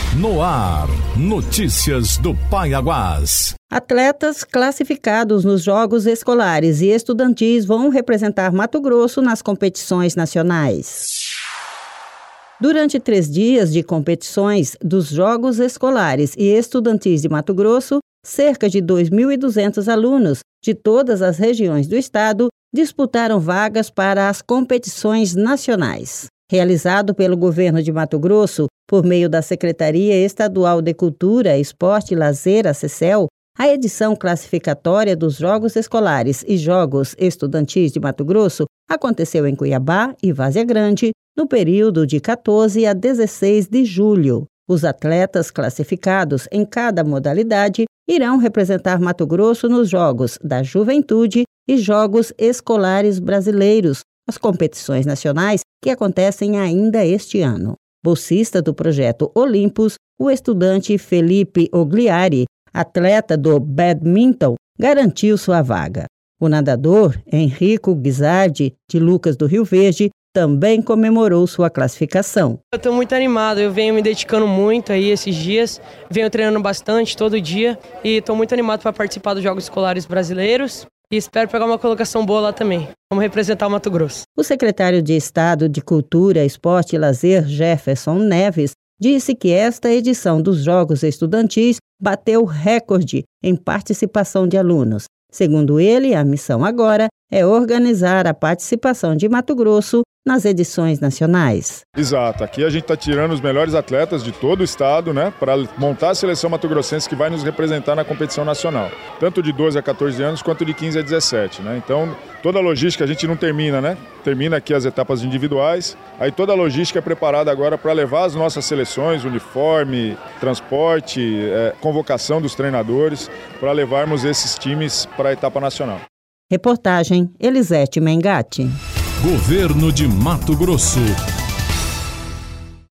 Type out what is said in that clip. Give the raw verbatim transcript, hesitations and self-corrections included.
No ar, notícias do Paiaguás. Atletas classificados nos Jogos Escolares e Estudantis vão representar Mato Grosso nas competições nacionais. Durante três dias de competições dos Jogos Escolares e Estudantis de Mato Grosso, cerca de dois mil e duzentos alunos de todas as regiões do estado disputaram vagas para as competições nacionais. Realizado pelo governo de Mato Grosso, por meio da Secretaria Estadual de Cultura, Esporte e Lazer, a SECEL, a edição classificatória dos Jogos Escolares e Jogos Estudantis de Mato Grosso aconteceu em Cuiabá e Várzea Grande, no período de quatorze a dezesseis de julho. Os atletas classificados em cada modalidade irão representar Mato Grosso nos Jogos da Juventude e Jogos Escolares Brasileiros, as competições nacionais que acontecem ainda este ano. Bolsista do projeto Olympus, o estudante Felipe Ogliari, atleta do badminton, garantiu sua vaga. O nadador Henrico Guizardi, de Lucas do Rio Verde, também comemorou sua classificação. Eu estou muito animado, eu venho me dedicando muito aí esses dias, venho treinando bastante todo dia e estou muito animado para participar dos Jogos Escolares Brasileiros e espero pegar uma colocação boa lá também. Vamos representar o Mato Grosso. O secretário de Estado de Cultura, Esporte e Lazer, Jefferson Neves, disse que esta edição dos Jogos Estudantis bateu recorde em participação de alunos. Segundo ele, a missão agora é organizar a participação de Mato Grosso nas edições nacionais. Exato, aqui a gente está tirando os melhores atletas de todo o estado, né, para montar a seleção mato-grossense que vai nos representar na competição nacional, tanto de doze a quatorze anos quanto de quinze a dezessete, né? Então, toda a logística a gente não termina, né? Termina aqui as etapas individuais, aí toda a logística é preparada agora para levar as nossas seleções, uniforme, transporte, é, convocação dos treinadores, para levarmos esses times para a etapa nacional. Reportagem Elisete Mengatti. Governo de Mato Grosso.